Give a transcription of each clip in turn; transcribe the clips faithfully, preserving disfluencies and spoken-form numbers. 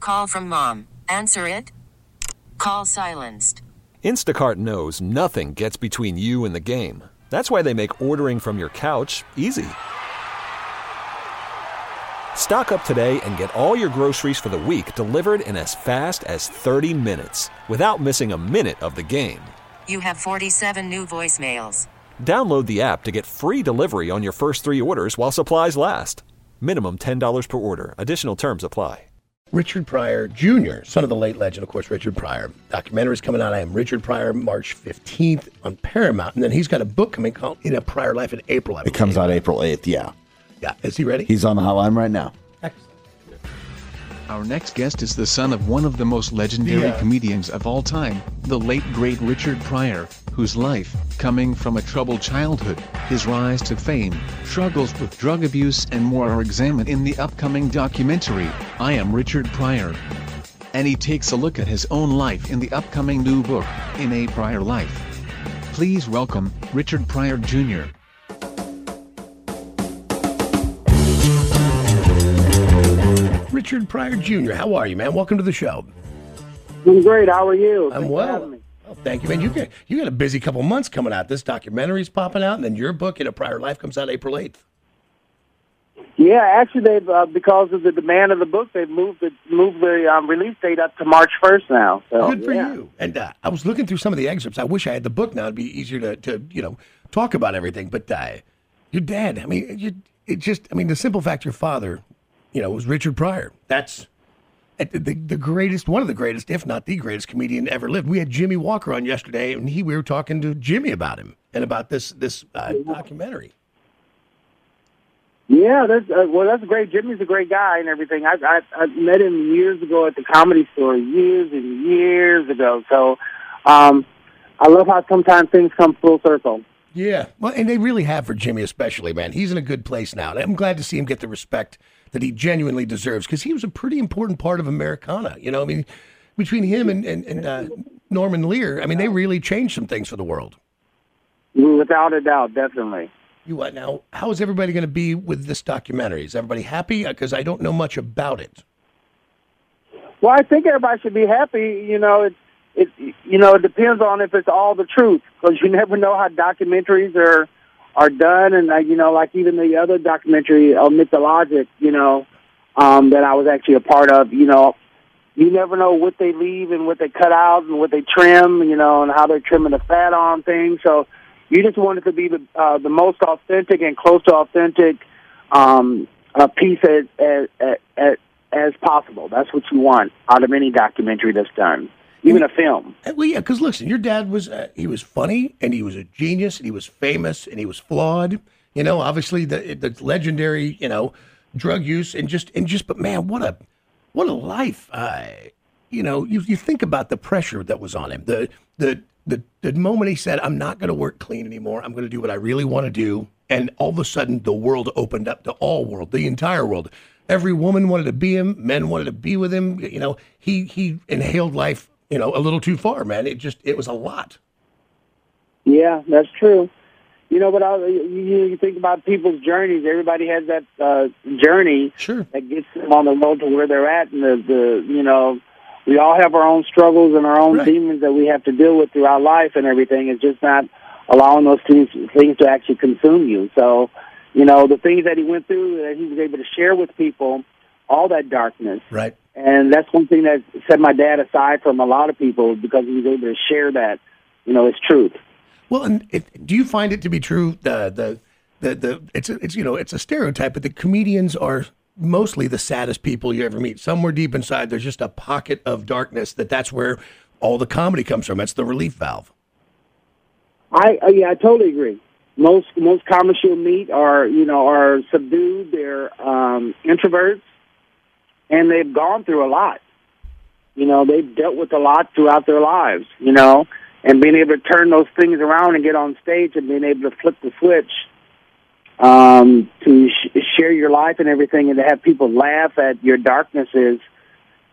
Call from mom. Answer it. Call silenced. Instacart knows nothing gets between you and the game. That's why they make ordering from your couch easy. Stock up today and get all your groceries for the week delivered in as fast as thirty minutes without missing a minute of the game. You have forty-seven new voicemails. Download the app to get free delivery on your first three orders while supplies last. Minimum ten dollars per order. Additional terms apply. Richard Pryor Junior, son of the late legend, of course, Richard Pryor. Documentary's coming out. I am Richard Pryor, March fifteenth on Paramount. And then he's got a book coming called In a Pryor Life in April. I It comes out April eighth, yeah. Yeah. Is he ready? He's on the hotline right now. Excellent. Our next guest is the son of one of the most legendary Yeah. comedians of all time, the late great Richard Pryor, whose life, coming from a troubled childhood, his rise to fame, struggles with drug abuse and more are examined in the upcoming documentary, I Am Richard Pryor. And he takes a look at his own life in the upcoming new book, In a Pryor Life. Please welcome, Richard Pryor Junior Richard Pryor Junior, how are you, man? Welcome to the show. I'm great. How are you? I'm Thanks for well. having me. Oh, thank you, man. You got, you got a busy couple months coming out. This documentary's popping out, and then your book, In a Pryor Life, comes out April eighth. Yeah, actually, they've uh, because of the demand of the book, they've moved the moved the um, release date up to March first now. So, Good for yeah. you. And uh, I was looking through some of the excerpts. I wish I had the book now. It'd be easier to, to you know, talk about everything. But uh, your dad, I mean, you, it just, I mean, the simple fact your father, you know, was Richard Pryor. That's the, the, the greatest, one of the greatest, if not the greatest comedian ever lived. We had Jimmy Walker on yesterday, and he we were talking to Jimmy about him and about this this uh, documentary. Yeah, that's uh, well, that's great. Jimmy's a great guy and everything. I, I I met him years ago at the Comedy Store, years and years ago. So, um, I love how sometimes things come full circle. Yeah, well, and they really have for Jimmy especially, man. He's in a good place now. And I'm glad to see him get the respect that he genuinely deserves because he was a pretty important part of Americana. You know, I mean, between him and, and, and uh, Norman Lear, I mean, they really changed some things for the world. Without a doubt, definitely. You what now? How is everybody going to be with this documentary? Is everybody happy? Because I don't know much about it. Well, I think everybody should be happy. You know, it, it you know, it depends on if it's all the truth, because you never know how documentaries are are done, and uh, you know, like even the other documentary, uh, Mythologic, you know, um, that I was actually a part of. You know, you never know what they leave and what they cut out and what they trim, you know, and how they're trimming the fat on things. So you just want it to be the uh, the most authentic and close to authentic um, uh, piece as, as as as possible. That's what you want out of any documentary that's done, even a film. Well, yeah, because listen, your dad was uh, he was funny and he was a genius and he was famous and he was flawed. You know, obviously the the legendary, you know, drug use and just and just. But man, what a what a life. Uh, you know, you you think about the pressure that was on him. The the the the moment he said, "I'm not going to work clean anymore. I'm going to do what I really want to do," and all of a sudden the world opened up to all world, the entire world. Every woman wanted to be him. Men wanted to be with him. You know, he he inhaled life, you know, a little too far, man. It just, it was a lot. Yeah, that's true. You know, but I, you, you think about people's journeys. Everybody has that uh, journey Sure. that gets them on the road to where they're at. And the, the you know, we all have our own struggles and our own Right. demons that we have to deal with throughout life and everything. It's just not allowing those things, things to actually consume you. So, you know, the things that he went through, that he was able to share with people, all that darkness. Right. And that's one thing that set my dad aside from a lot of people, because he was able to share that, you know, his truth. Well, and it, do you find it to be true? The the the the it's a, it's you know it's a stereotype, but the comedians are mostly the saddest people you ever meet. Somewhere deep inside, there's just a pocket of darkness. That that's where all the comedy comes from. That's the relief valve. I uh, yeah, I totally agree. Most most comics you'll meet are you know are subdued. They're um, introverts, and they've gone through a lot. You know, they've dealt with a lot throughout their lives. You know. And being able to turn those things around and get on stage and being able to flip the switch um, to sh- share your life and everything, and to have people laugh at your darknesses,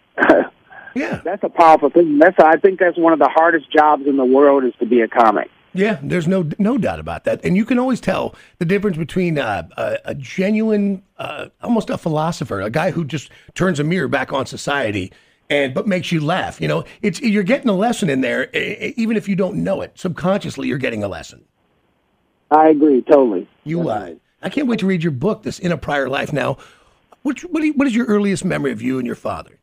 Yeah. that's a powerful thing. That's I think that's one of the hardest jobs in the world, is to be a comic. Yeah, there's no no doubt about that. And you can always tell the difference between uh, a, a genuine, uh, almost a philosopher, a guy who just turns a mirror back on society, and but makes you laugh. You know, it's you're getting a lesson in there, even if you don't know it. Subconsciously, you're getting a lesson. I agree, totally. You, uh, I can't wait to read your book, this In a Prior Life. Now, what what, do you, what is your earliest memory of you and your father?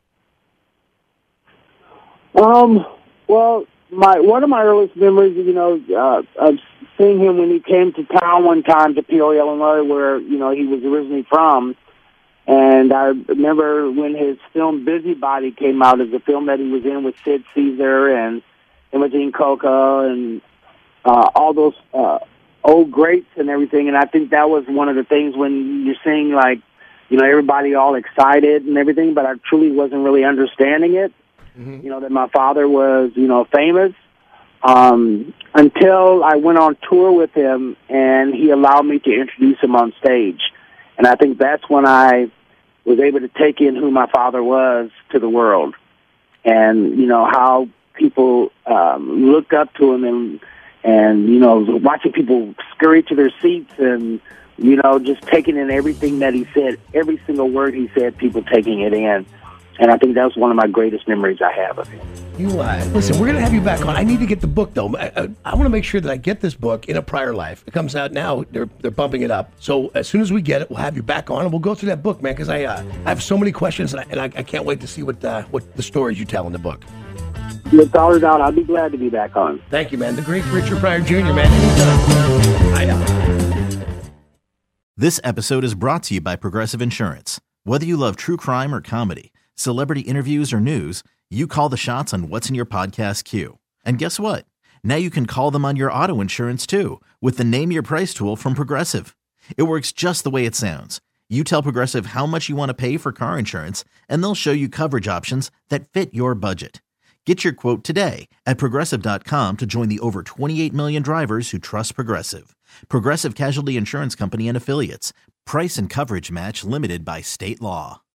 Um. Well, my one of my earliest memories, you know, uh, of seeing him when he came to town one time to Peoria, Illinois, where you know he was originally from. And I remember when his film Busybody came out, as a film that he was in with Sid Caesar and Imogene Coca and uh, all those uh, old greats and everything. And I think that was one of the things when you're seeing, like, you know, everybody all excited and everything, but I truly wasn't really understanding it. Mm-hmm. You know, that my father was, you know, famous, um, until I went on tour with him and he allowed me to introduce him on stage. And I think that's when I was able to take in who my father was to the world, and, you know, how people um, looked up to him, and, and, you know, watching people scurry to their seats and, you know, just taking in everything that he said, every single word he said, people taking it in. And I think that was one of my greatest memories I have of him. You uh, listen, we're going to have you back on. I need to get the book, though. I, I, I want to make sure that I get this book, In a Prior Life. It comes out now. They're they're bumping it up. So as soon as we get it, we'll have you back on, and we'll go through that book, man, because I, uh, I have so many questions, and I, and I, I can't wait to see what uh, what the stories you tell in the book. Without a doubt, I'll be glad to be back on. Thank you, man. The great Richard Pryor Junior, man. Anytime. I know. This episode is brought to you by Progressive Insurance. Whether you love true crime or comedy, celebrity interviews or news, you call the shots on what's in your podcast queue. And guess what? Now you can call them on your auto insurance too, with the Name Your Price tool from Progressive. It works just the way it sounds. You tell Progressive how much you want to pay for car insurance, and they'll show you coverage options that fit your budget. Get your quote today at Progressive dot com to join the over twenty-eight million drivers who trust Progressive. Progressive Casualty Insurance Company and Affiliates. Price and coverage match limited by state law.